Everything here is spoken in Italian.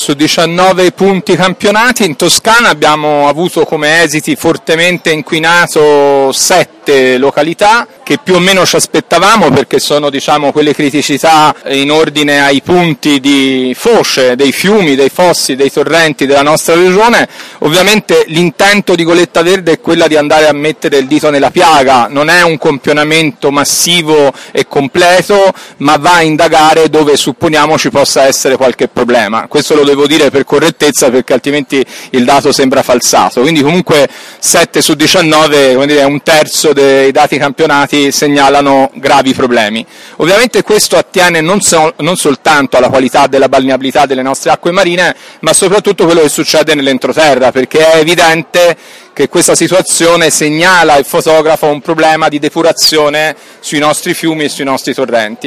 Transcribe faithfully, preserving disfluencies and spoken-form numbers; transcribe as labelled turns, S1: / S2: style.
S1: su diciannove punti campionati. In Toscana abbiamo avuto come esiti fortemente inquinato sette località, che più o meno ci aspettavamo, perché sono, diciamo, quelle criticità in ordine ai punti di foce dei fiumi, dei fossi, dei torrenti della nostra regione. Ovviamente l'intento di Goletta Verde è quella di andare a mettere il dito nella piaga, non è un campionamento massivo e completo, ma va a indagare dove supponiamo ci possa essere qualche problema. Questo lo devo dire per correttezza, perché altrimenti il dato sembra falsato. Quindi comunque sette su diciannove, come dire, un terzo dei dati campionati segnalano gravi problemi. Ovviamente questo attiene non, so, non soltanto alla qualità della balneabilità delle nostre acque marine, ma soprattutto quello che succede nell'entroterra, perché è evidente che questa situazione segnala e fotografa un problema di depurazione sui nostri fiumi e sui nostri torrenti.